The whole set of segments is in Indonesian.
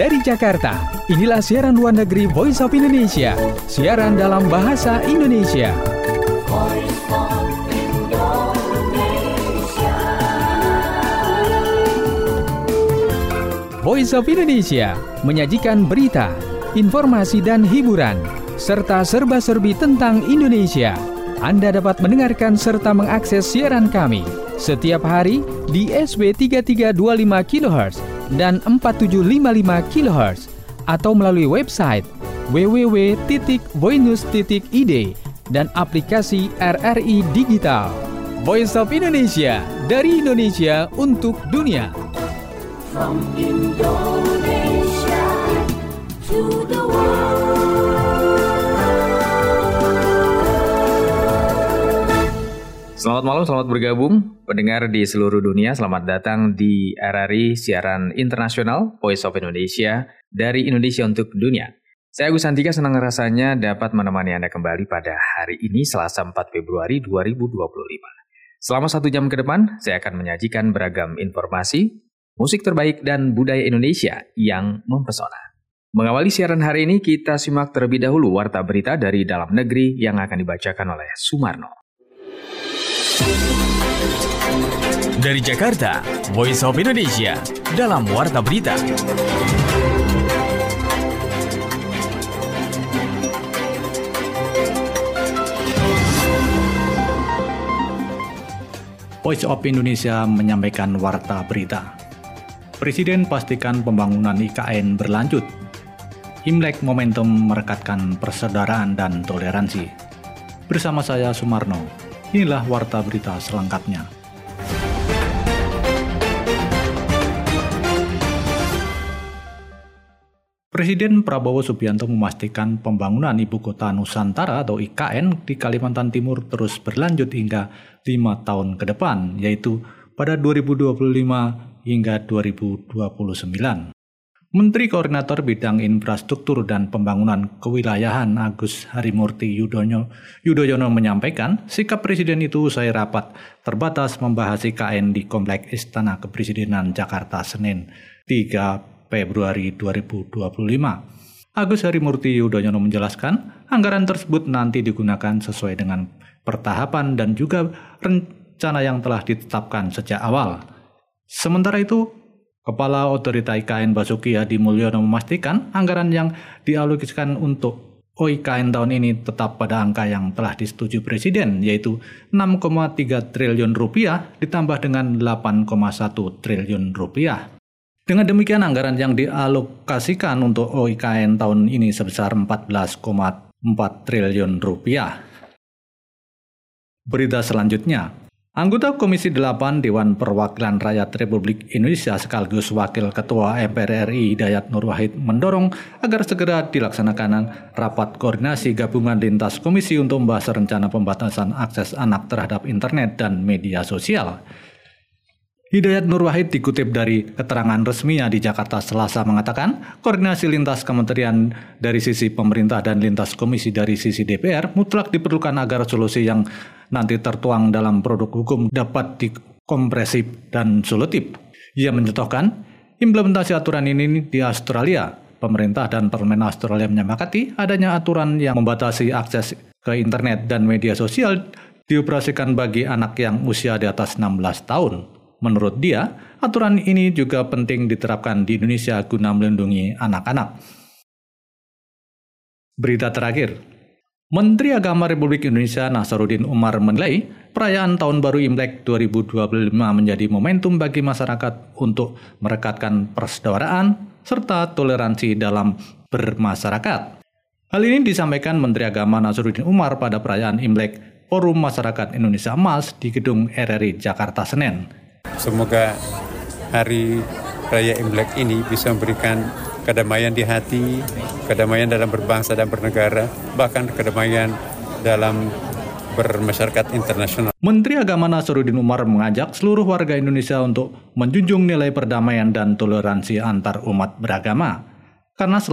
Dari Jakarta, inilah siaran luar negeri Voice of Indonesia, siaran dalam bahasa Indonesia. Voice of Indonesia menyajikan berita, informasi dan hiburan, serta serba-serbi tentang Indonesia. Anda dapat mendengarkan serta mengakses siaran kami setiap hari di SW 3325 kHz dan 4755 kHz atau melalui website www.voinews.id dan aplikasi RRI Digital. Voice of Indonesia, dari Indonesia untuk dunia. From Indonesia to the world. Selamat malam, selamat bergabung pendengar di seluruh dunia. Selamat datang di RRI Siaran Internasional Voice of Indonesia, dari Indonesia untuk dunia. Saya Agus Santika, senang rasanya dapat menemani Anda kembali pada hari ini, Selasa 4 Februari 2025. Selama 1 jam ke depan, saya akan menyajikan beragam informasi, musik terbaik dan budaya Indonesia yang mempesona. Mengawali siaran hari ini, kita simak terlebih dahulu warta berita dari dalam negeri yang akan dibacakan oleh Sumarno. Dari Jakarta, Voice of Indonesia dalam warta berita. Voice of Indonesia menyampaikan warta berita. Presiden pastikan pembangunan IKN berlanjut. Imlek momentum merekatkan persaudaraan dan toleransi. Bersama saya Sumarno, inilah warta berita selengkapnya. Presiden Prabowo Subianto memastikan pembangunan Ibu Kota Nusantara atau IKN di Kalimantan Timur terus berlanjut hingga 5 tahun ke depan, yaitu pada 2025 hingga 2029. Menteri Koordinator Bidang Infrastruktur dan Pembangunan Kewilayahan Agus Harimurti Yudhoyono menyampaikan sikap Presiden itu usai rapat terbatas membahas IKN di Komplek Istana Kepresidenan Jakarta Senin 3 Februari 2025. Agus Harimurti Yudhoyono menjelaskan anggaran tersebut nanti digunakan sesuai dengan pertahapan dan juga rencana yang telah ditetapkan sejak awal. Sementara itu, Kepala Otorita IKN Basuki Hadi Mulyono memastikan anggaran yang dialokasikan untuk OIKN tahun ini tetap pada angka yang telah disetujui Presiden, yaitu 6,3 triliun rupiah ditambah dengan 8,1 triliun rupiah. Dengan demikian, anggaran yang dialokasikan untuk OIKN tahun ini sebesar 14,4 triliun rupiah. Berita selanjutnya. Anggota Komisi 8 Dewan Perwakilan Rakyat Republik Indonesia sekaligus Wakil Ketua MPR RI Hidayat Nur Wahid mendorong agar segera dilaksanakan rapat koordinasi gabungan lintas komisi untuk membahas rencana pembatasan akses anak terhadap internet dan media sosial. Hidayat Nur Wahid dikutip dari keterangan resminya di Jakarta Selasa mengatakan, koordinasi lintas kementerian dari sisi pemerintah dan lintas komisi dari sisi DPR mutlak diperlukan agar solusi yang nanti tertuang dalam produk hukum dapat dikompresif dan solutif. Ia mencontohkan, implementasi aturan ini di Australia. Pemerintah dan Parlemen Australia menyepakati adanya aturan yang membatasi akses ke internet dan media sosial dioperasikan bagi anak yang usia di atas 16 tahun. Menurut dia, aturan ini juga penting diterapkan di Indonesia guna melindungi anak-anak. Berita terakhir, Menteri Agama Republik Indonesia Nasaruddin Umar menilai perayaan Tahun Baru Imlek 2025 menjadi momentum bagi masyarakat untuk merekatkan persaudaraan serta toleransi dalam bermasyarakat. Hal ini disampaikan Menteri Agama Nasaruddin Umar pada perayaan Imlek Forum Masyarakat Indonesia MAS di Gedung RRI Jakarta Senin. Semoga hari Raya Imlek ini bisa memberikan kedamaian di hati, kedamaian dalam berbangsa dan bernegara, bahkan kedamaian dalam bermasyarakat internasional. Menteri Agama Nasaruddin Umar mengajak seluruh warga Indonesia untuk menjunjung nilai perdamaian dan toleransi antar umat beragama. Karena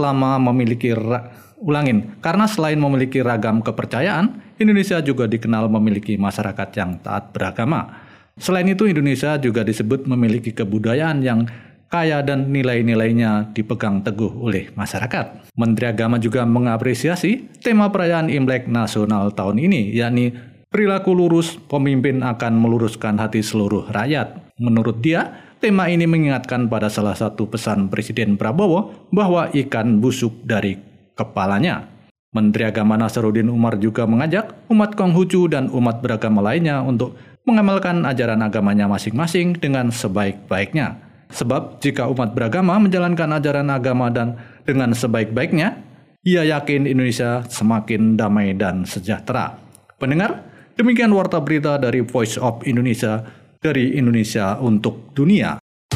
selain memiliki ragam kepercayaan, Indonesia juga dikenal memiliki masyarakat yang taat beragama. Selain itu, Indonesia juga disebut memiliki kebudayaan yang kaya dan nilai-nilainya dipegang teguh oleh masyarakat. Menteri Agama juga mengapresiasi tema perayaan Imlek nasional tahun ini, yakni perilaku lurus, pemimpin akan meluruskan hati seluruh rakyat. Menurut dia, tema ini mengingatkan pada salah satu pesan Presiden Prabowo bahwa ikan busuk dari kepalanya. Menteri Agama Nasaruddin Umar juga mengajak umat Konghucu dan umat beragama lainnya untuk mengamalkan ajaran agamanya masing-masing dengan sebaik-baiknya. Sebab jika umat beragama menjalankan ajaran agama dan dengan sebaik-baiknya, ia yakin Indonesia semakin damai dan sejahtera. Pendengar, demikian warta berita dari Voice of Indonesia, dari Indonesia untuk dunia.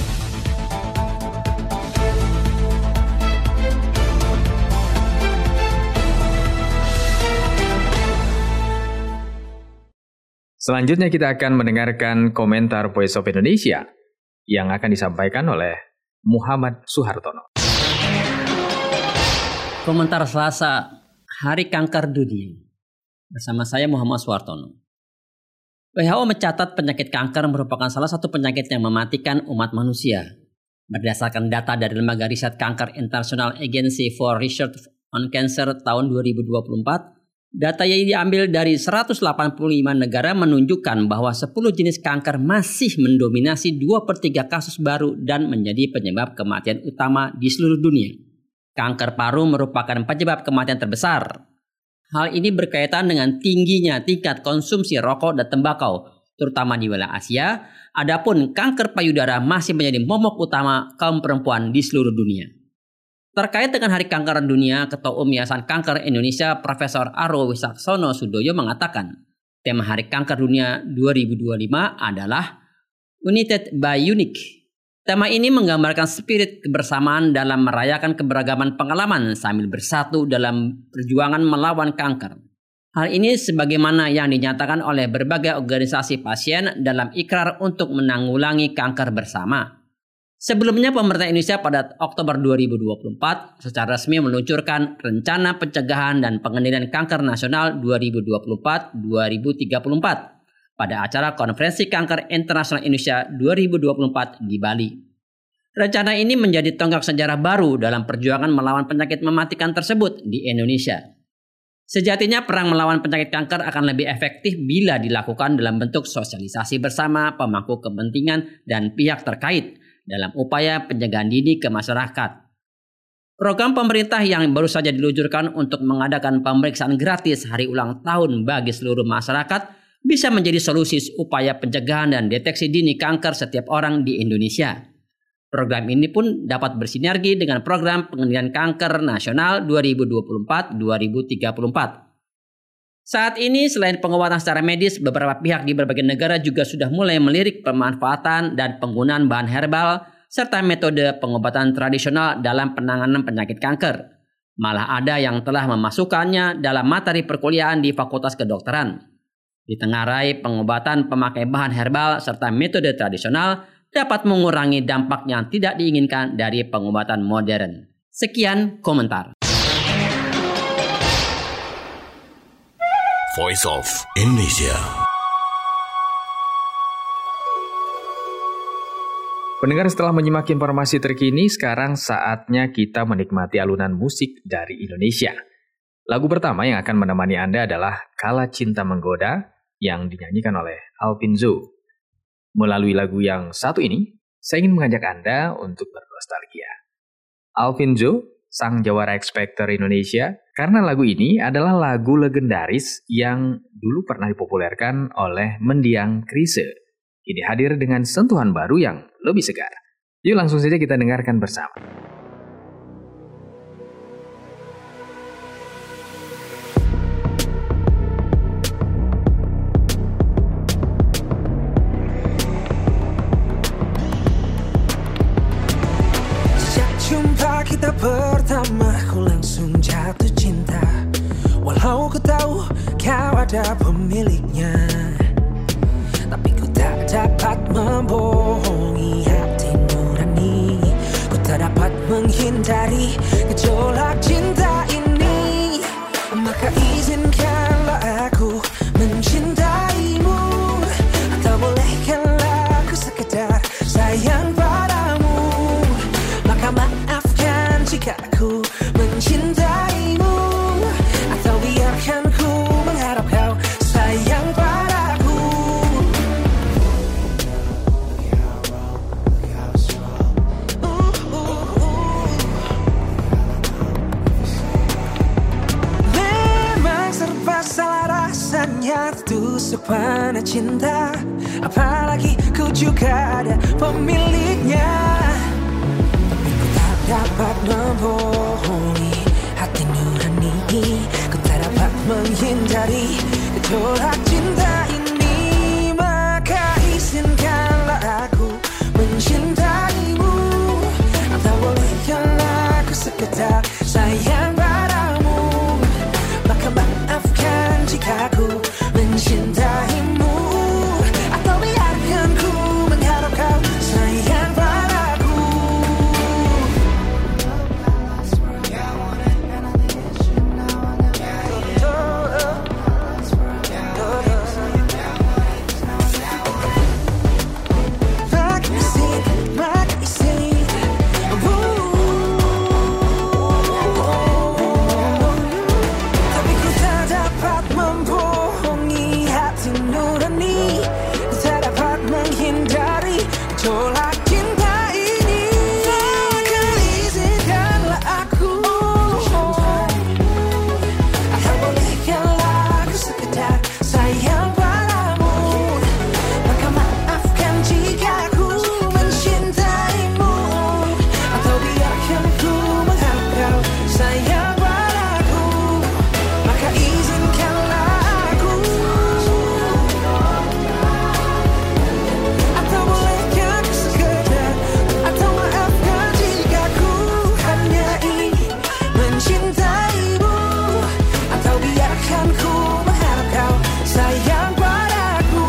Selanjutnya kita akan mendengarkan komentar Voice of Indonesia yang akan disampaikan oleh Muhammad Suhartono. Komentar Selasa, Hari Kanker Dunia. Bersama saya Muhammad Suhartono. WHO mencatat penyakit kanker merupakan salah satu penyakit yang mematikan umat manusia. Berdasarkan data dari Lembaga Riset Kanker International Agency for Research on Cancer tahun 2024, data yang diambil dari 185 negara menunjukkan bahwa 10 jenis kanker masih mendominasi 2/3 kasus baru dan menjadi penyebab kematian utama di seluruh dunia. Kanker paru merupakan penyebab kematian terbesar. Hal ini berkaitan dengan tingginya tingkat konsumsi rokok dan tembakau, terutama di wilayah Asia. Adapun kanker payudara masih menjadi momok utama kaum perempuan di seluruh dunia. Terkait dengan Hari Kanker Dunia, Ketua Umum Yayasan Kanker Indonesia Profesor Arwo Wisaksono Sudoyo mengatakan, tema Hari Kanker Dunia 2025 adalah United by Unique. Tema ini menggambarkan spirit kebersamaan dalam merayakan keberagaman pengalaman sambil bersatu dalam perjuangan melawan kanker. Hal ini sebagaimana yang dinyatakan oleh berbagai organisasi pasien dalam ikrar untuk menanggulangi kanker bersama. Sebelumnya, pemerintah Indonesia pada Oktober 2024 secara resmi meluncurkan Rencana Pencegahan dan Pengendalian Kanker Nasional 2024-2034 pada acara Konferensi Kanker Internasional Indonesia 2024 di Bali. Rencana ini menjadi tonggak sejarah baru dalam perjuangan melawan penyakit mematikan tersebut di Indonesia. Sejatinya perang melawan penyakit kanker akan lebih efektif bila dilakukan dalam bentuk sosialisasi bersama pemangku kepentingan dan pihak terkait dalam upaya pencegahan dini ke masyarakat. Program pemerintah yang baru saja diluncurkan untuk mengadakan pemeriksaan gratis hari ulang tahun bagi seluruh masyarakat bisa menjadi solusi upaya pencegahan dan deteksi dini kanker setiap orang di Indonesia. Program ini pun dapat bersinergi dengan program pengendalian kanker nasional 2024-2034. Saat ini selain pengobatan secara medis, beberapa pihak di berbagai negara juga sudah mulai melirik pemanfaatan dan penggunaan bahan herbal serta metode pengobatan tradisional dalam penanganan penyakit kanker. Malah ada yang telah memasukkannya dalam materi perkuliahan di Fakultas Kedokteran. Ditengarai pengobatan pemakai bahan herbal serta metode tradisional dapat mengurangi dampak yang tidak diinginkan dari pengobatan modern. Sekian komentar. Voice of Indonesia. Pendengar, setelah menyimak informasi terkini, sekarang saatnya kita menikmati alunan musik dari Indonesia. Lagu pertama yang akan menemani Anda adalah Kala Cinta Menggoda yang dinyanyikan oleh Alvin Zo. Melalui lagu yang satu ini, saya ingin mengajak Anda untuk bernostalgia. Alvin Zo, sang jawara X Factor Indonesia, karena lagu ini adalah lagu legendaris yang dulu pernah dipopulerkan oleh Mendiang Chrisye. Ini hadir dengan sentuhan baru yang lebih segar. Yuk langsung saja kita dengarkan bersama. Kita pertama ku langsung jatuh cinta, walau ku tahu kau ada pemiliknya. Tapi ku tak dapat membohongi hati nurani, ku tak dapat menghindari gejolak cinta ini. Maka izinkanlah aku mencintaimu, atau bolehkanlah aku sekedar sayang padamu. yang tertusuk panah cinta. Apalagi ku juga ada pemiliknya. Tapi ku tak dapat membohongi hati nurani. Ku tak dapat menghindari gejolak cinta ini. Maka izinkanlah aku mencintaimu. Atau bolehkanlah aku sekedar sayang padamu. Maka maafkan jika ku mencintaimu. Atau biarkan ku mengharap kau sayang padaku. Tapi ku tak dapat membohongi hati nurani. Ku tak dapat menghindari gejolak cinta ini. Maka izinkanlah aku. Atau bolehkanlah aku sekedar sayang padamu. Maka maafkan jika ku mencintaimu. Atau biarkan ku mengharap kau sayang padaku. Maka izinkanlah aku. Atau bolehkan ku sekedar. Atau maafkan jika ku hanya ingin mencintaimu. Atau biarkan ku mengharap kau sayang padaku.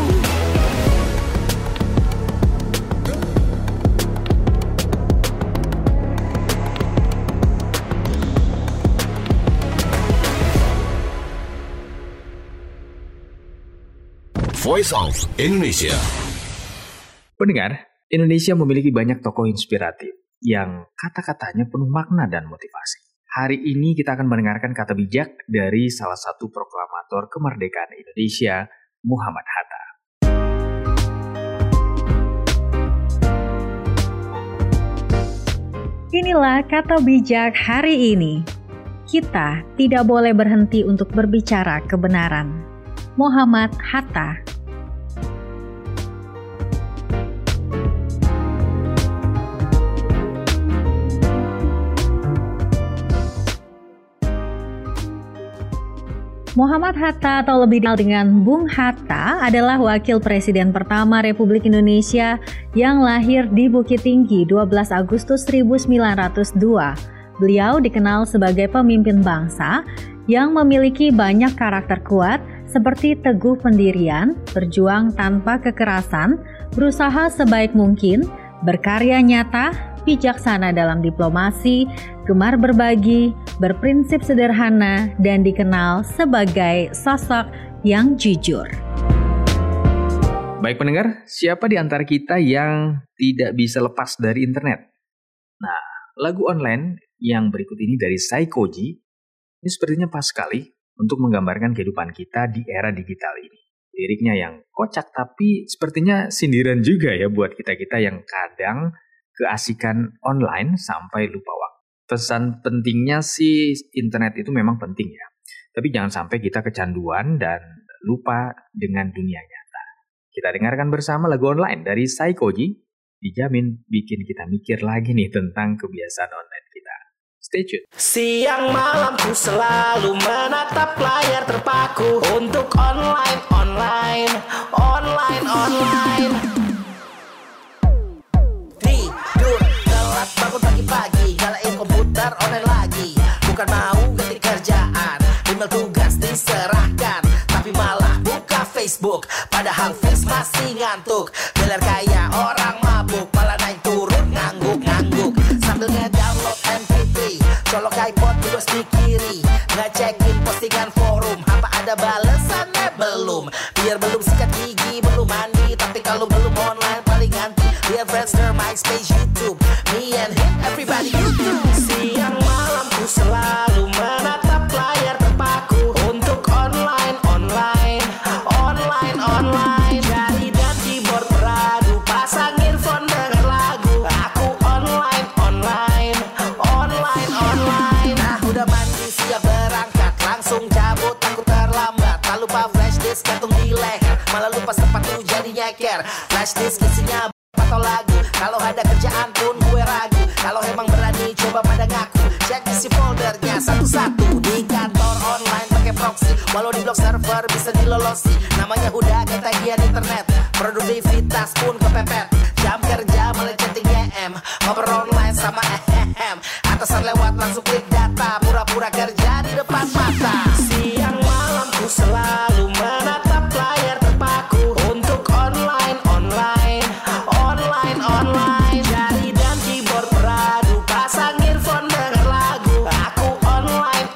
Voice of Indonesia. Pendengar, Indonesia memiliki banyak tokoh inspiratif yang kata-katanya penuh makna dan motivasi. Hari ini kita akan mendengarkan kata bijak dari salah satu proklamator kemerdekaan Indonesia, Muhammad Hatta. Inilah kata bijak hari ini. Kita tidak boleh berhenti untuk berbicara kebenaran. Muhammad Hatta. Muhammad Hatta atau lebih dikenal dengan Bung Hatta adalah wakil presiden pertama Republik Indonesia yang lahir di Bukit Tinggi 12 Agustus 1902. Beliau dikenal sebagai pemimpin bangsa yang memiliki banyak karakter kuat seperti teguh pendirian, berjuang tanpa kekerasan, berusaha sebaik mungkin, berkarya nyata, bijaksana dalam diplomasi, gemar berbagi, berprinsip sederhana, dan dikenal sebagai sosok yang jujur. Baik pendengar, siapa di antara kita yang tidak bisa lepas dari internet? Nah, lagu online yang berikut ini dari Saikoji, ini sepertinya pas sekali untuk menggambarkan kehidupan kita di era digital ini. Liriknya yang kocak tapi sepertinya sindiran juga ya buat kita-kita yang kadang keasikan online sampai lupa waktu. Pesan pentingnya sih internet itu memang penting ya. Tapi jangan sampai kita kecanduan dan lupa dengan dunia nyata. Kita dengarkan bersama lagu online dari Saikoji. Dijamin bikin kita mikir lagi nih tentang kebiasaan online kita. Stay tune. Siang malam ku selalu menatap layar terpaku untuk online. Tidur telat bangun pagi-pagi, nyalain komputer online lagi. Bukan mau ganti kerjaan, email tugas diserahkan, tapi malah buka Facebook. Padahal face masih ngantuk, beler kayak orang mabuk, malah naik turun ngangguk-ngangguk sambil nge-download MP3, colok iPod terus di kiri, ngecekin postingan forum, apa ada balesannya belum? Biar belum sikat gigi, belum mandi, tapi kalau belum online paling ganti. Lihat Friendster, MySpace, YouTube, me and him, everybody YouTube. Siang malam ku selalu menatap layar terpaku untuk online. Jari dan keyboard beradu, pasang earphone denger lagu. Aku online. Nah udah mandi siap berangkat, langsung cabut aku terlambat. Tak lupa flash sepatu jadi nyeker. Flash disk isinya atau lagu. Kalau ada kerjaan pun gue ragu. Kalau emang berani coba pada ngaku. Cek isi foldernya satu-satu. Di kantor online pakai proxy. Walau di blog server bisa dilolosi. Namanya udah ketagihan internet. Produktivitas pun kepepet. Jam kerja melenceng YM. Ngobrol online sama atasan lewat langsung klik data. Pura-pura kerja di depan mata. Siang malam ku selalu menatap layar terpaku. Untuk online. Jari dan keyboard beradu. Pasang earphone denger lagu. Aku online.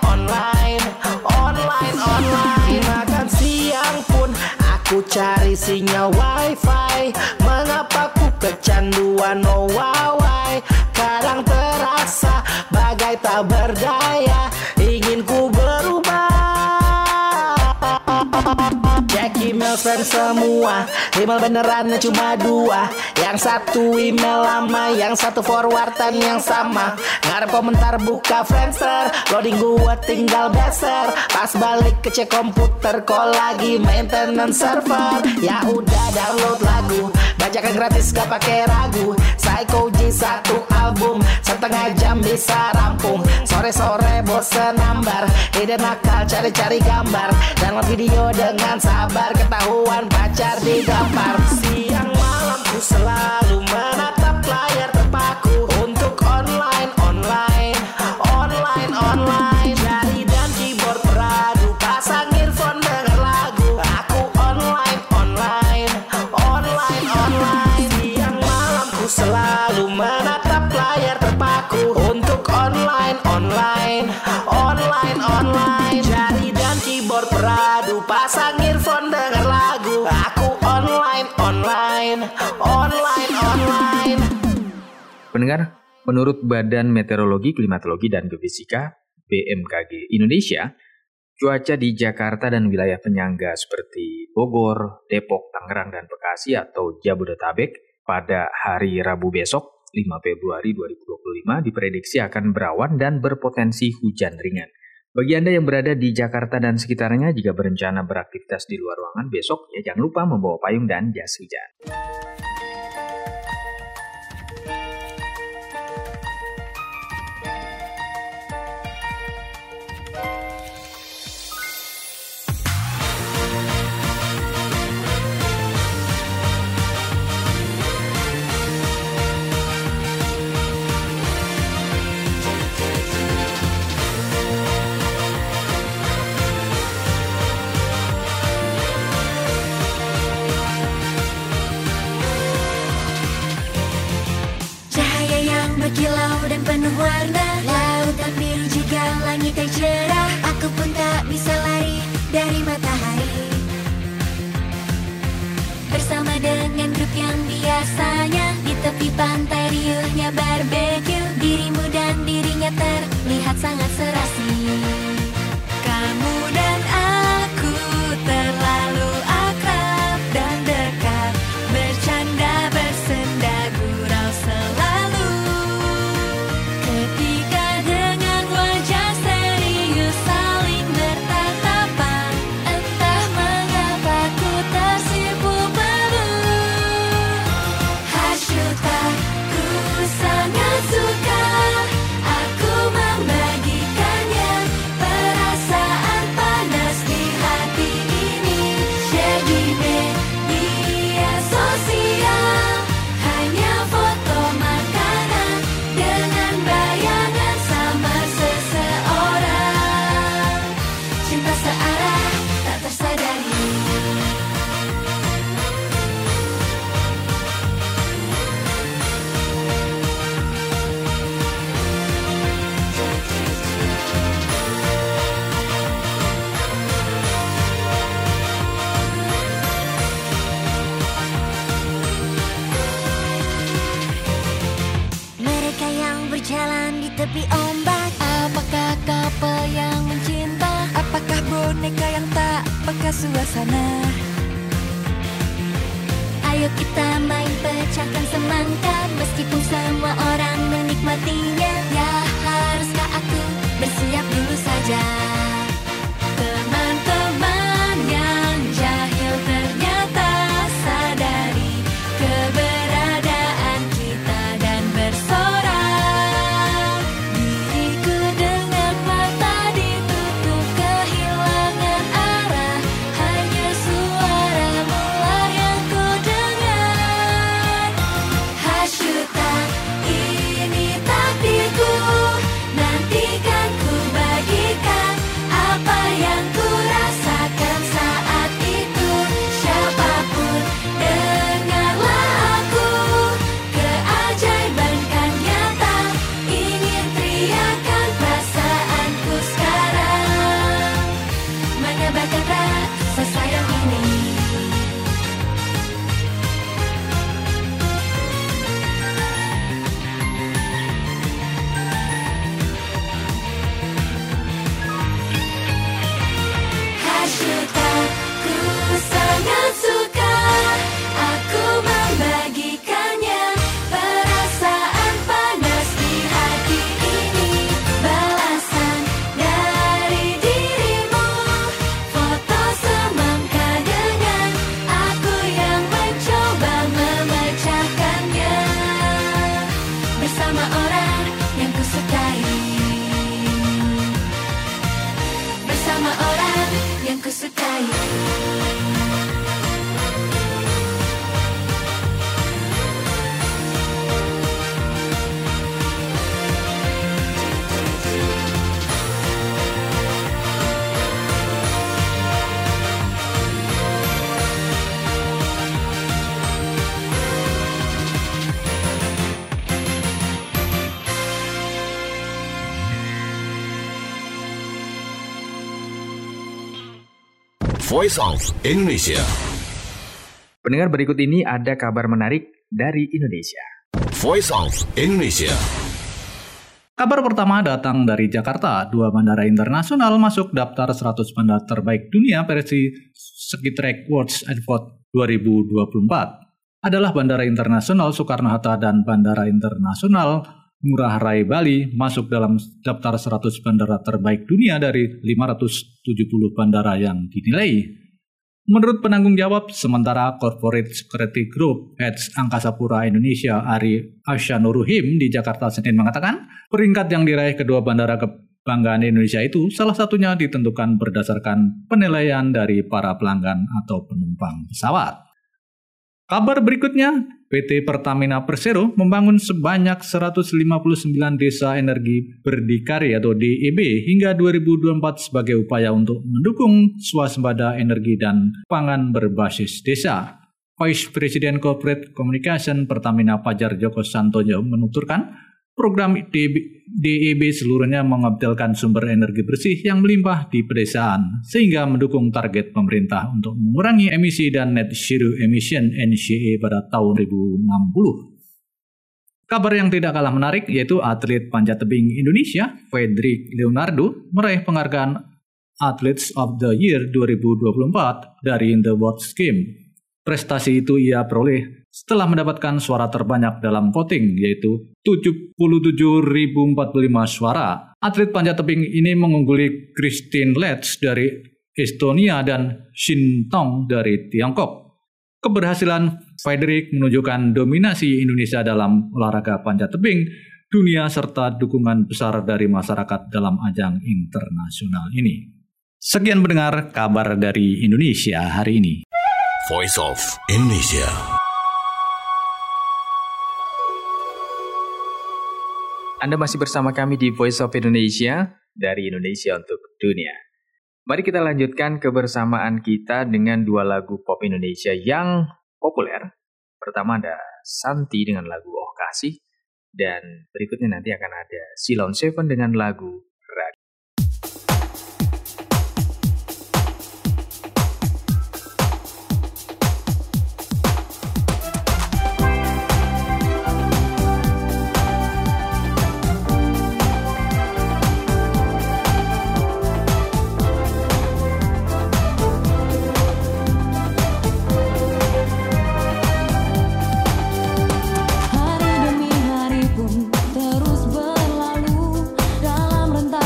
Makan siang pun aku cari sinyal wifi. Mengapa ku kecanduan Huawei? Kadang terasa bagai tak berdaya. Ingin ku berubah. Cek email spam semua. Email benerannya cuma 2. Yang satu email lama, yang satu forwardan yang sama. Ngarep komentar buka Friendster. Loading gua tinggal beser. Pas balik ke cek komputer, kok lagi maintenance server. Ya udah download lagu, bajakan gratis gak pakai ragu. Psycho G 1 album, setengah jam bisa rampung. Sore-sore bosen nambar, ide nakal cari-cari gambar. Download video dengan sabar, ketahuan pacar digampar. Siang malam ku selalu menatap layar terpaku. Untuk online. Jari dan keyboard beradu. Pasang earphone denger lagu. Aku online. Siang malam ku selalu menatap layar terpaku. Untuk online. Jari dan keyboard beradu. Pasang earphone denger lagu. Aku online. Pendengar, menurut Badan Meteorologi, Klimatologi, dan Geofisika BMKG Indonesia, cuaca di Jakarta dan wilayah penyangga seperti Bogor, Depok, Tangerang, dan Bekasi atau Jabodetabek pada hari Rabu besok 5 Februari 2025 diprediksi akan berawan dan berpotensi hujan ringan. Bagi Anda yang berada di Jakarta dan sekitarnya, jika berencana beraktivitas di luar ruangan besok, ya jangan lupa membawa payung dan jas hujan. Berkilau dan penuh warna, lautan biru juga langit yang cerah. Aku pun tak bisa lari dari matahari. Bersama dengan grup yang biasanya di tepi pantai riuhnya barbeque. Dirimu dan dirinya terlihat sangat serasi. Kamu dan aku terlalu akrab dan dekat. Bercanda, bersenda, gurau selalu. Ketika dengan wajah serius saling bertatapan, entah mengapa ku tersipu peluh. Hashtag ku sangat suka, aku membagikannya. Perasaan panas di hati ini jadi media sosial. Hanya foto makanan dengan bayangan sama seseorang. Cinta searah tak tersadari. Mereka yang berjalan di tepi ombak, apakah couple yang mencinta? Apakah boneka yang tak peka suasana? Ayo kita main pecahkan semangka, meskipun semua orang menikmatinya. Ya haruskah aku bersiap dulu saja? Teman-teman yang jahil ternyata Voice of Indonesia. Pendengar, berikut ini ada kabar menarik dari Indonesia. Voice of Indonesia. Kabar pertama datang dari Jakarta. 2 bandara internasional masuk daftar 100 bandara terbaik dunia versi Skytrax World Airport 2024. Adalah Bandara Internasional Soekarno-Hatta dan Bandara Internasional Ngurah Rai Bali masuk dalam daftar 100 bandara terbaik dunia dari 570 bandara yang dinilai. Menurut penanggung jawab sementara Corporate Security Group Heads Angkasa Pura Indonesia Ari Asyanuruhim di Jakarta Senin mengatakan, peringkat yang diraih kedua bandara kebanggaan Indonesia itu salah satunya ditentukan berdasarkan penilaian dari para pelanggan atau penumpang pesawat. Kabar berikutnya, PT Pertamina Persero membangun sebanyak 159 desa energi berdikari atau DEB hingga 2024 sebagai upaya untuk mendukung swasembada energi dan pangan berbasis desa. Vice President Corporate Communication Pertamina Fajar Joko Santoyo menuturkan, program DEB seluruhnya mengabdalkan sumber energi bersih yang melimpah di pedesaan, sehingga mendukung target pemerintah untuk mengurangi emisi dan net zero emission NZE pada tahun 2060. Kabar yang tidak kalah menarik yaitu atlet panjat tebing Indonesia, Fredrik Leonardo, meraih penghargaan Athletes of the Year 2024 dari The World Games. Prestasi itu ia peroleh setelah mendapatkan suara terbanyak dalam voting, yaitu 77.045 suara. Atlet panjat tebing ini mengungguli Christine Letz dari Estonia dan Shin Tong dari Tiongkok. Keberhasilan Fredrik menunjukkan dominasi Indonesia dalam olahraga panjat tebing dunia serta dukungan besar dari masyarakat dalam ajang internasional ini. Sekian pendengar kabar dari Indonesia hari ini. Voice of Indonesia. Anda masih bersama kami di Voice of Indonesia, dari Indonesia untuk dunia. Mari kita lanjutkan kebersamaan kita dengan 2 lagu pop Indonesia yang populer. Pertama ada Santi dengan lagu Oh Kasih, dan berikutnya nanti akan ada Silon Seven dengan lagu Radio. Hari demi hari pun terus berlalu dalam rentang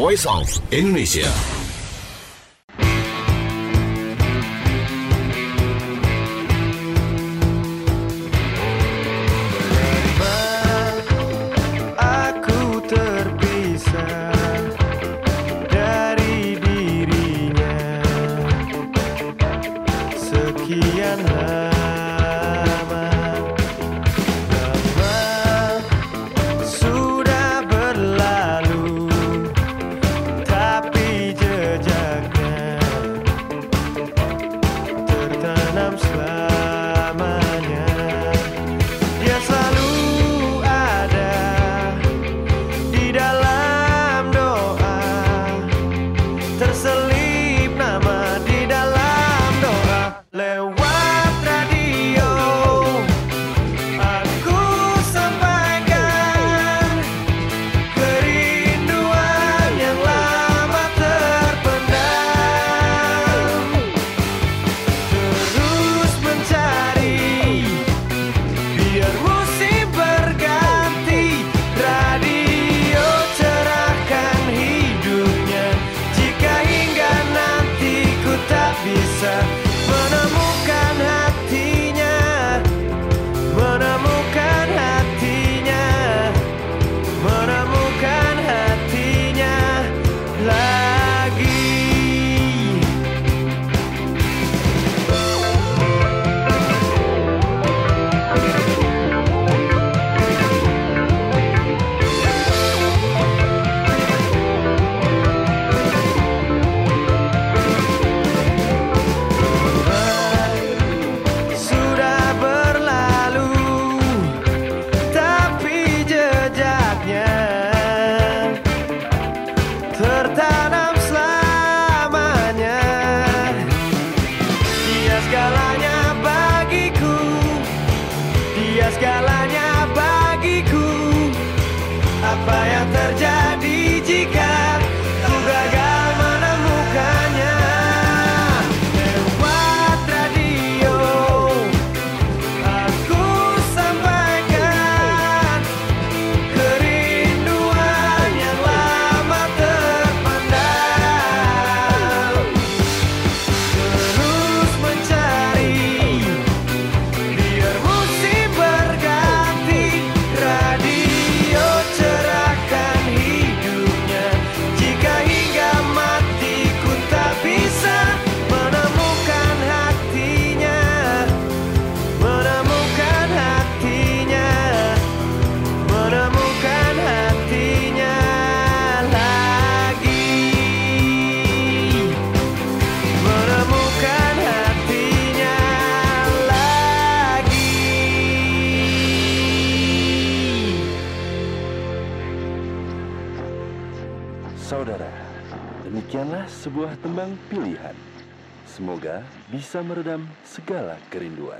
Voice of Indonesia. Aku terpisah dari dirinya sekian lama sudah berlalu, tapi jejaknya tertanam selamanya. Dia selalu ada di dalam doa, terselip nama di dalam doa. Lewat radio aku sampaikan kerinduan yang lama terpendam, terus mencari biar musim berganti. Radio cerahkan hidupnya, jika hingga nanti ku tak bisa menemukan hatinya, menemukan hatinya, menemukan hatinya lagi. Sudah berlalu, tapi jejaknya tertanam selamanya. Dia segalanya bagiku, dia segalanya bagiku. Apa yang terjadi jika ku gagal menemukannya? Lewat radio aku sampaikan kerinduan yang lama terpendam, terus mencari biar musim berganti. Radio cerahkan hidupnya, jika hingga mati ku tak bisa menemukan hatinya, menemukan hatinya, menemukan hatinya lagi, menemukan hatinya lagi. Saudara, demikianlah sebuah tembang pilihan. Semoga bisa meredam segala kerinduan.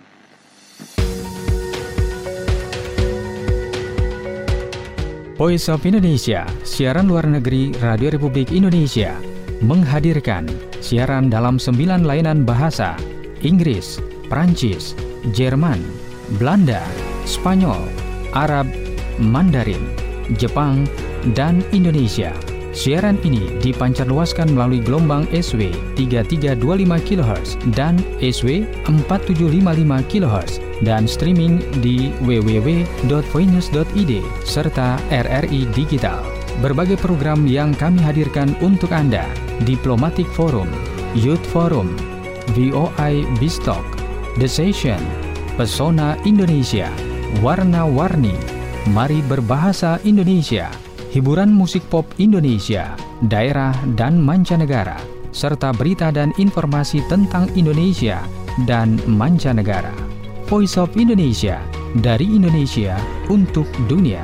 Voice of Indonesia, siaran luar negeri Radio Republik Indonesia, menghadirkan siaran dalam 9 layanan bahasa: Inggris, Prancis, Jerman, Belanda, Spanyol, Arab, Mandarin, Jepang, dan Indonesia. Siaran ini dipancarluaskan melalui gelombang SW 3325 kHz dan SW 4755 kHz dan streaming di www.voinews.id serta RRI Digital. Berbagai program yang kami hadirkan untuk Anda: Diplomatic Forum, Youth Forum, VOI Bistalk, The Session, Pesona Indonesia, Warna-Warni, Mari Berbahasa Indonesia, hiburan musik pop Indonesia, daerah dan mancanegara, serta berita dan informasi tentang Indonesia dan mancanegara. Voice of Indonesia, dari Indonesia untuk dunia.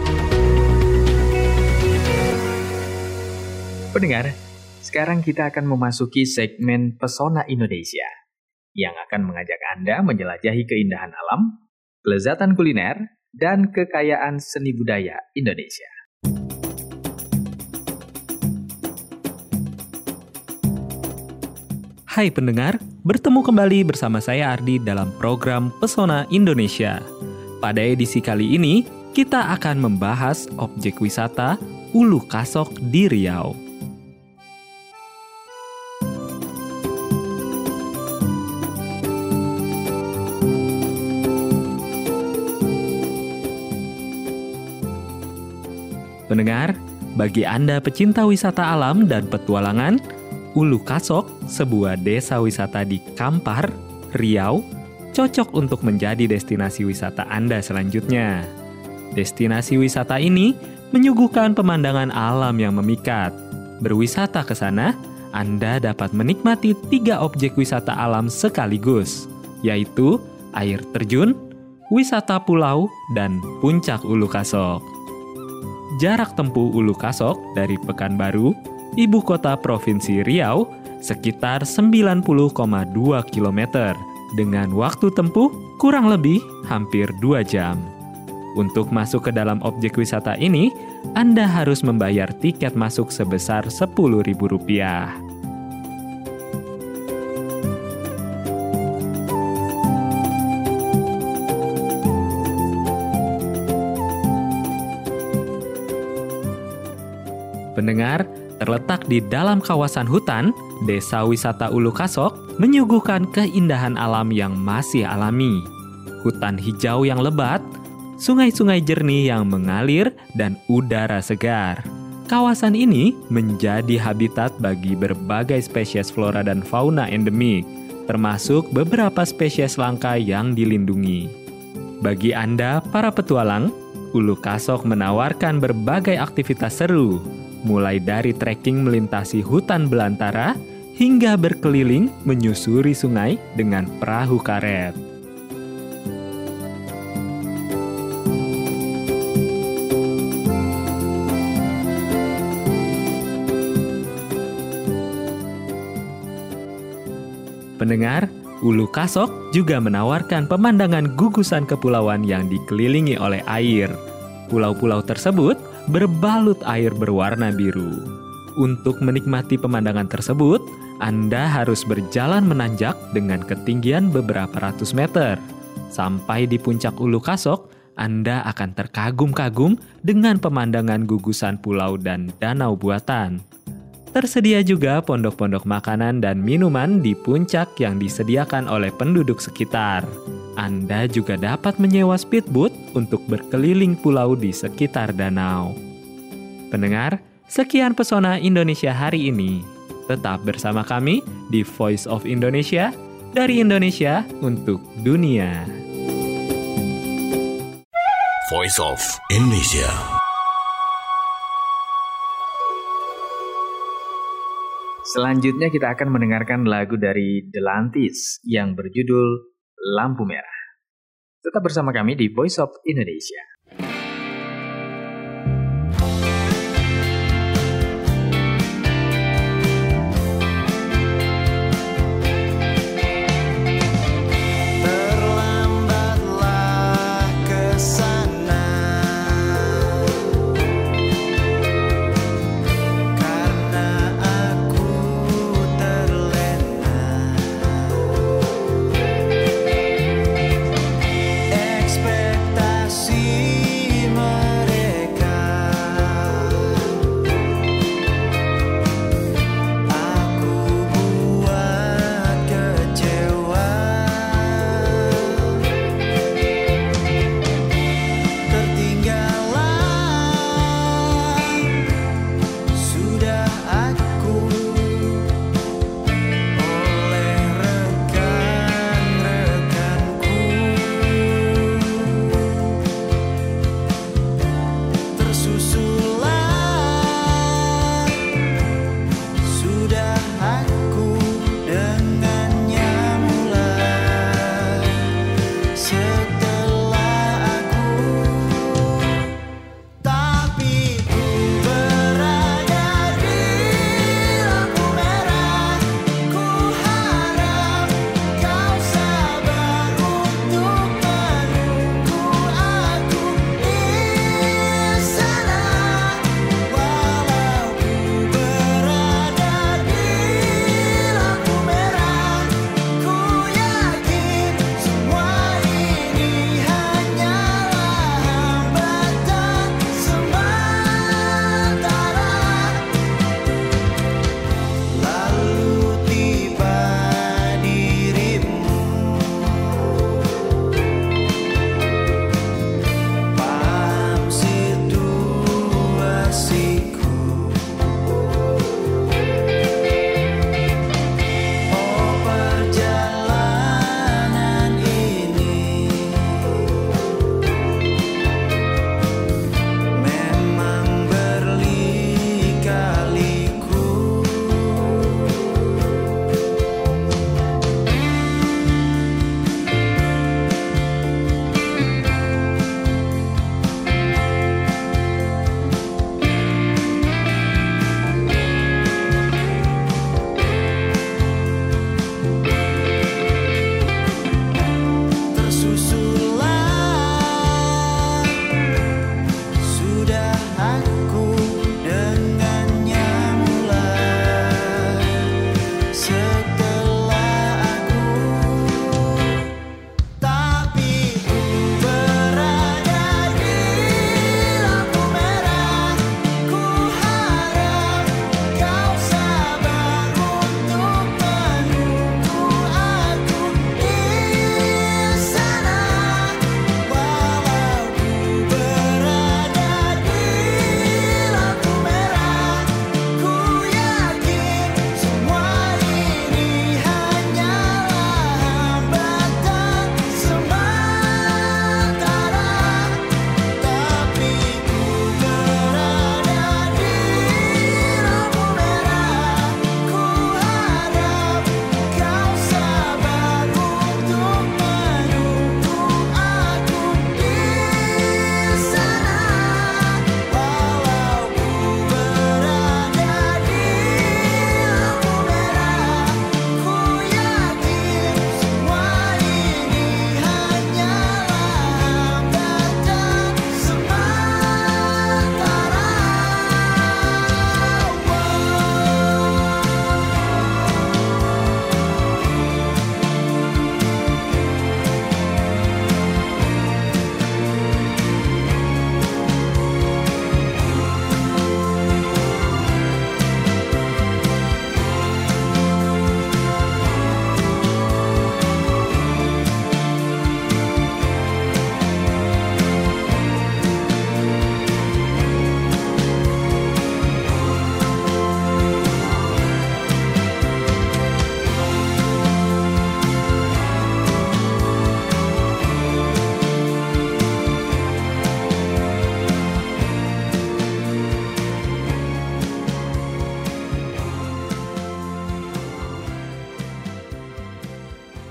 Pendengar, sekarang kita akan memasuki segmen Pesona Indonesia yang akan mengajak Anda menjelajahi keindahan alam, kelezatan kuliner, dan kekayaan seni budaya Indonesia. Hai pendengar, bertemu kembali bersama saya Ardi dalam program Pesona Indonesia. Pada edisi kali ini, kita akan membahas objek wisata Ulu Kasok di Riau. Pendengar, bagi Anda pecinta wisata alam dan petualangan, Ulu Kasok, sebuah desa wisata di Kampar, Riau, cocok untuk menjadi destinasi wisata Anda selanjutnya. Destinasi wisata ini menyuguhkan pemandangan alam yang memikat. Berwisata ke sana, Anda dapat menikmati 3 objek wisata alam sekaligus, yaitu air terjun, wisata pulau, dan puncak Ulu Kasok. Jarak tempuh Ulu Kasok dari Pekanbaru, ibu kota Provinsi Riau, sekitar 90,2 km dengan waktu tempuh kurang lebih hampir 2 jam. Untuk masuk ke dalam objek wisata ini, Anda harus membayar tiket masuk sebesar Rp10.000. Pendengar, terletak di dalam kawasan hutan, Desa Wisata Ulu Kasok menyuguhkan keindahan alam yang masih alami. Hutan hijau yang lebat, sungai-sungai jernih yang mengalir, dan udara segar. Kawasan ini menjadi habitat bagi berbagai spesies flora dan fauna endemik, termasuk beberapa spesies langka yang dilindungi. Bagi Anda, para petualang, Ulu Kasok menawarkan berbagai aktivitas seru, mulai dari trekking melintasi hutan belantara hingga berkeliling menyusuri sungai dengan perahu karet. Pendengar, Ulu Kasok juga menawarkan pemandangan gugusan kepulauan yang dikelilingi oleh air. Pulau-pulau tersebut berbalut air berwarna biru. Untuk menikmati pemandangan tersebut, Anda harus berjalan menanjak dengan ketinggian beberapa ratus meter. Sampai di puncak Ulu Kasok, Anda akan terkagum-kagum dengan pemandangan gugusan pulau dan danau buatan. Tersedia juga pondok-pondok makanan dan minuman di puncak yang disediakan oleh penduduk sekitar. Anda juga dapat menyewa speedboat untuk berkeliling pulau di sekitar danau. Pendengar, sekian pesona Indonesia hari ini. Tetap bersama kami di Voice of Indonesia, dari Indonesia untuk dunia. Voice of Indonesia. Selanjutnya kita akan mendengarkan lagu dari The Lantis yang berjudul Lampu Merah. Tetap bersama kami di Voice of Indonesia. Terlambatlah ke sana, karena aku terlena. Ekspektasi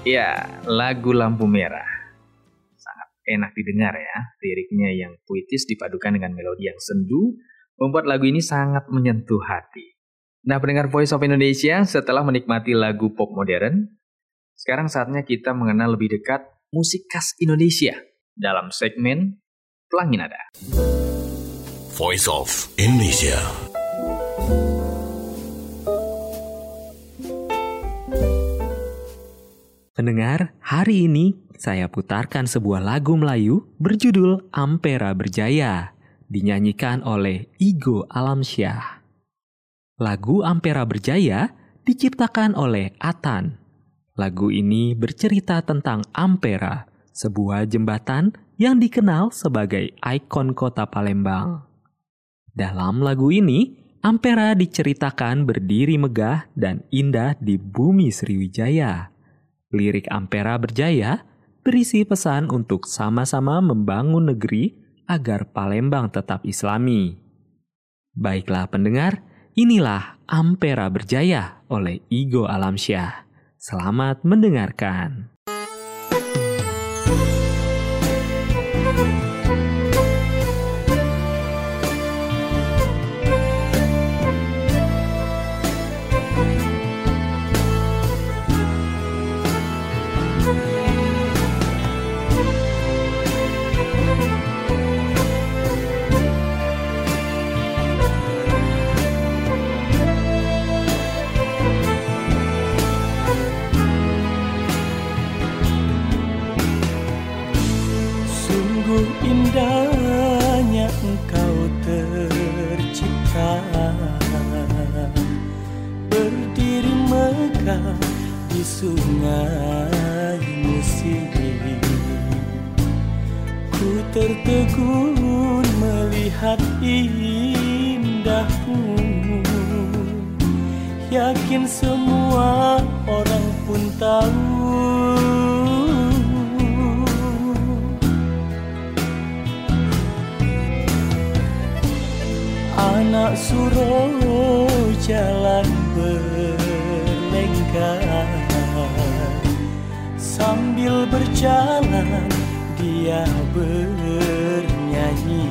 Ya, lagu Lampu Merah. Sangat enak didengar ya. Liriknya yang puitis dipadukan dengan melodi yang sendu, membuat lagu ini sangat menyentuh hati. Nah, pendengar Voice of Indonesia, setelah menikmati lagu pop modern, sekarang saatnya kita mengenal lebih dekat musik khas Indonesia dalam segmen Pelangi Nada. Voice of Indonesia. Pendengar, hari ini saya putarkan sebuah lagu Melayu berjudul Ampera Berjaya, dinyanyikan oleh Igo Alamsyah. Lagu Ampera Berjaya diciptakan oleh Atan. Lagu ini bercerita tentang Ampera, sebuah jembatan yang dikenal sebagai ikon kota Palembang. Dalam lagu ini, Ampera diceritakan berdiri megah dan indah di bumi Sriwijaya. Lirik Ampera Berjaya berisi pesan untuk sama-sama membangun negeri agar Palembang tetap Islami. Baiklah pendengar, inilah Ampera Berjaya oleh Igo Alamsyah. Selamat mendengarkan. Indahnya engkau tercipta, berdiri megah di sungai Musi. Ku tertegun melihat indahmu, yakin semua orang pun tahu. Anak Suro jalan berlenggar, sambil berjalan dia bernyanyi.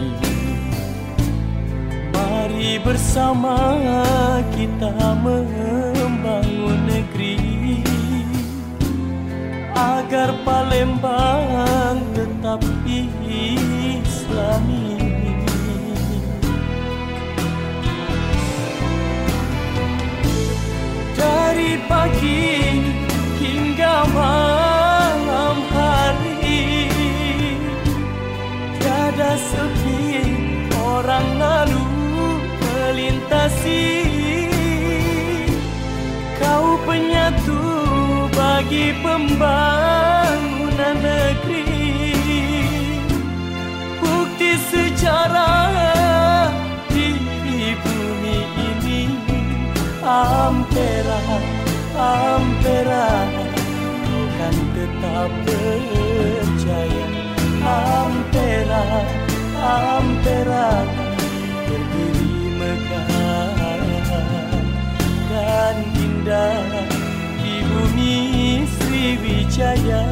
Mari bersama kita membangun negeri, agar Palembang tetap Islami. Dari pagi hingga malam hari, tiada sepi orang lalu melintasi. Kau penyatu bagi pembangunan negeri, bukti sejarah di bumi ini. Ampera, Ampera, kan tetap berjaya. Ampera, Ampera, berdiri megah dan indah di bumi Sriwijaya.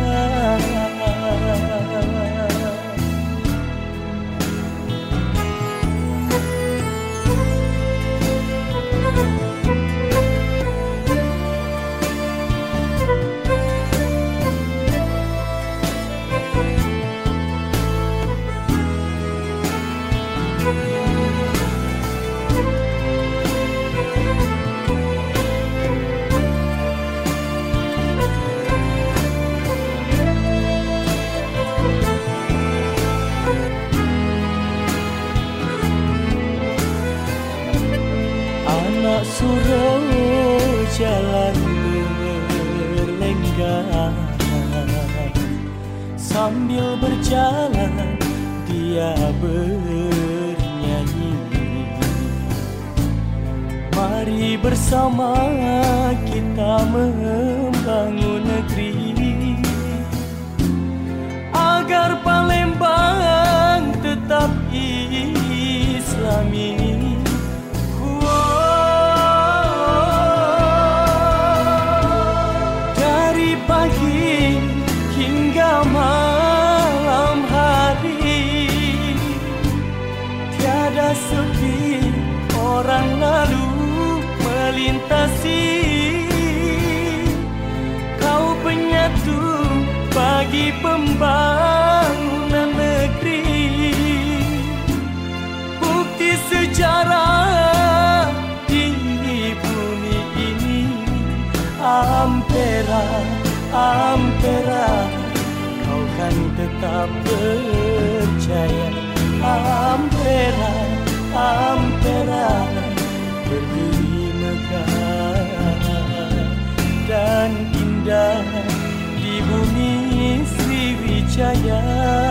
Anak Suro jalan berlenggar, sambil berjalan dia bernyanyi. Mari bersama kita membangun negeri, agar Palembang tetap Islami. Dari pagi itu bagi pembangunan negeri. Bukti sejarah di bumi ini. Ampera, Ampera, kau kan tetap percaya. Ampera, Ampera, berdiri megah dan indah di bumi Sriwijaya.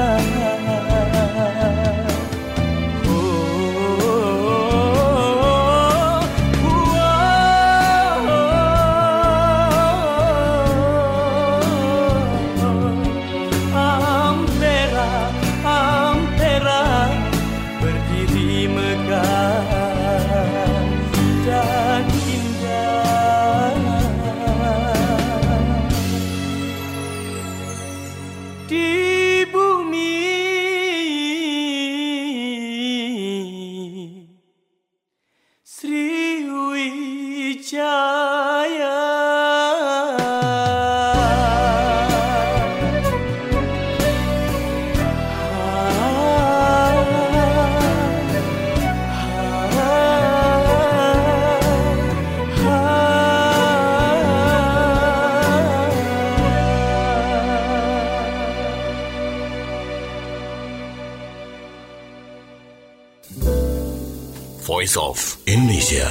Voice of Indonesia.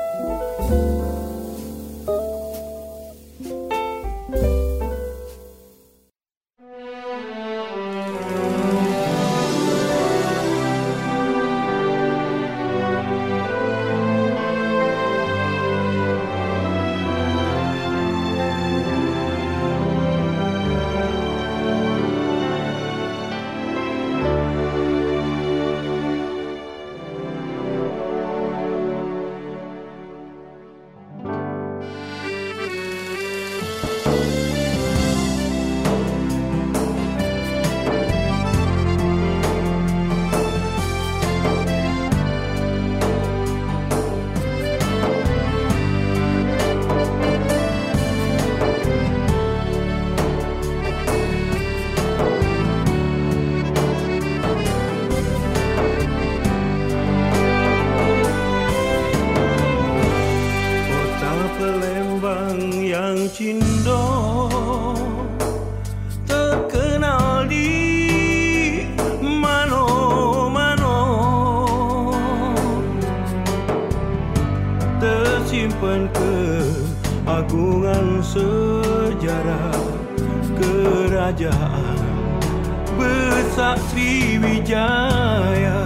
Tersimpan keagungan sejarah kerajaan besar Sriwijaya.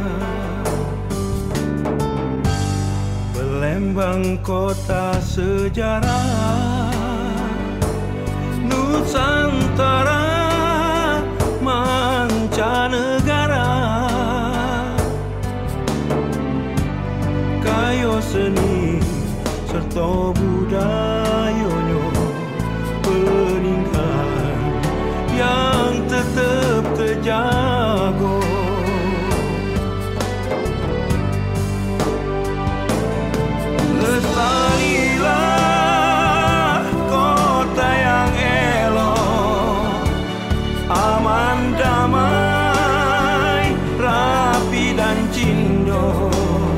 Palembang kota sejarah Nusantara mancanegara. Kayo seni serta budayanya peninggalan yang tetap terjaga. Lestarilah kota yang elok, aman damai, rapi dan cindo.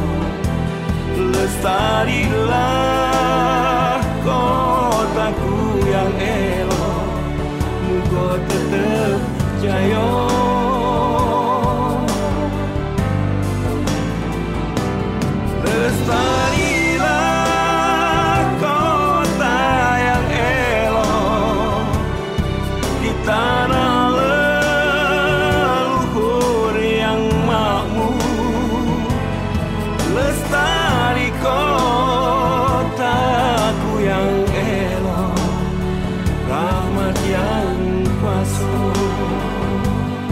Lestarilah kotaku yang elok, muga tetap jaya. Lestarilah kota yang elok di tanah leluhur yang makmur. Lestari kotaku yang elok, rahmat yang kuasa.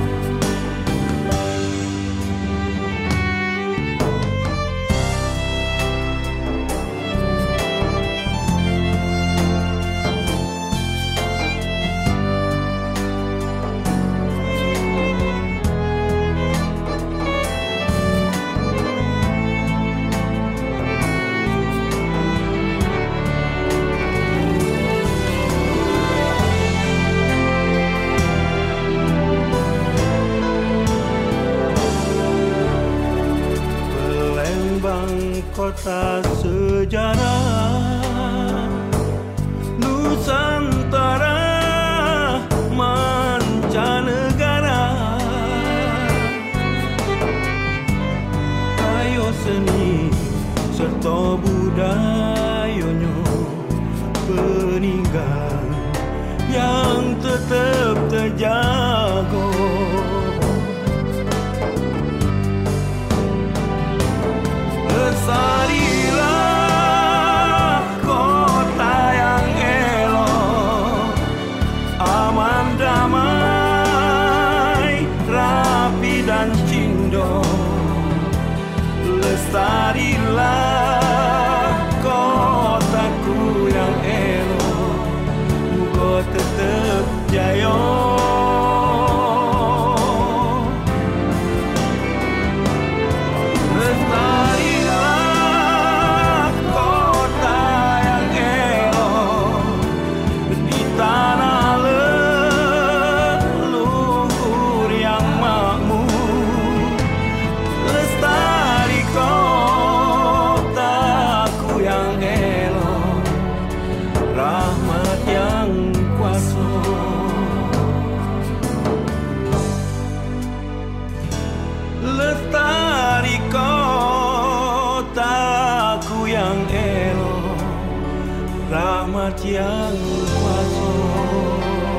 tempat yang kosong.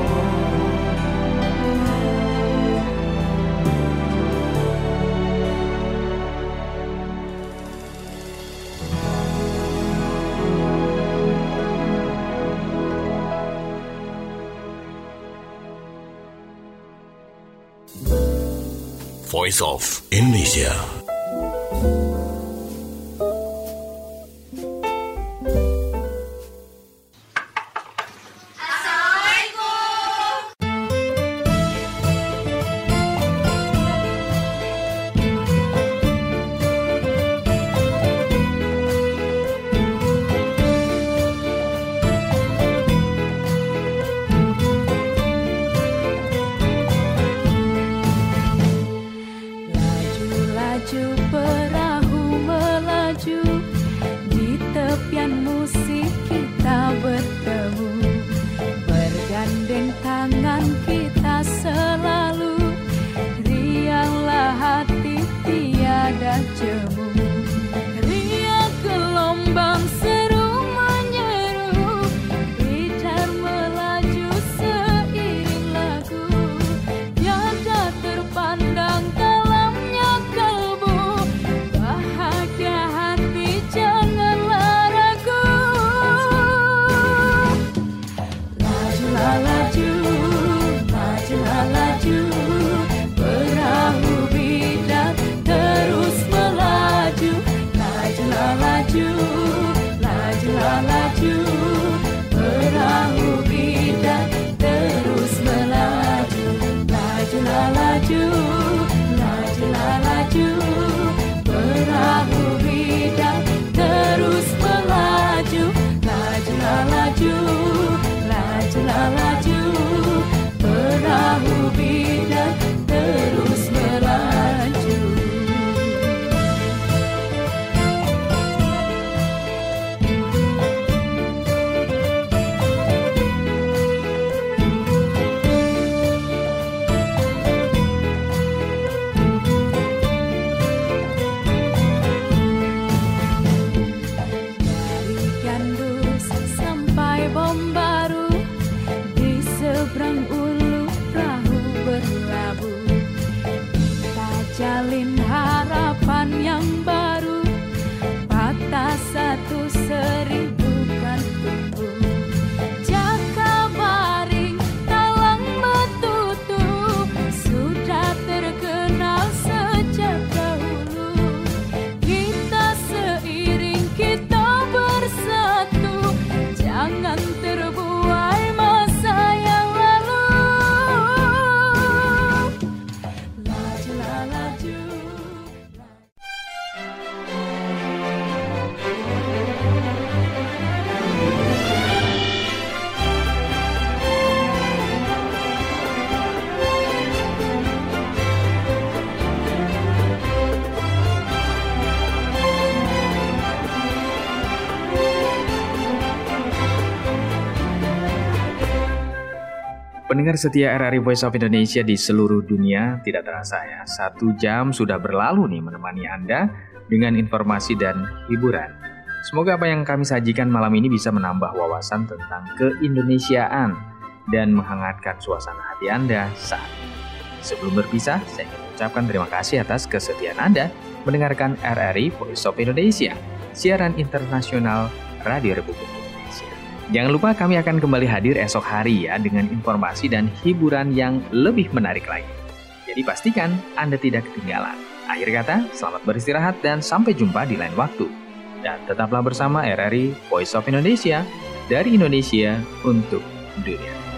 Voice of Indonesia. Pendengar setia RRI Voice of Indonesia di seluruh dunia, tidak terasa ya, 1 jam sudah berlalu nih menemani Anda dengan informasi dan hiburan. Semoga apa yang kami sajikan malam ini bisa menambah wawasan tentang keindonesiaan dan menghangatkan suasana hati Anda saat ini. Sebelum berpisah, saya ingin mengucapkan terima kasih atas kesetiaan Anda mendengarkan RRI Voice of Indonesia, siaran internasional Radio Republik Indonesia. Jangan lupa kami akan kembali hadir esok hari ya dengan informasi dan hiburan yang lebih menarik lagi. Jadi pastikan Anda tidak ketinggalan. Akhir kata, selamat beristirahat dan sampai jumpa di lain waktu. Dan tetaplah bersama RRI Voice of Indonesia, dari Indonesia untuk dunia.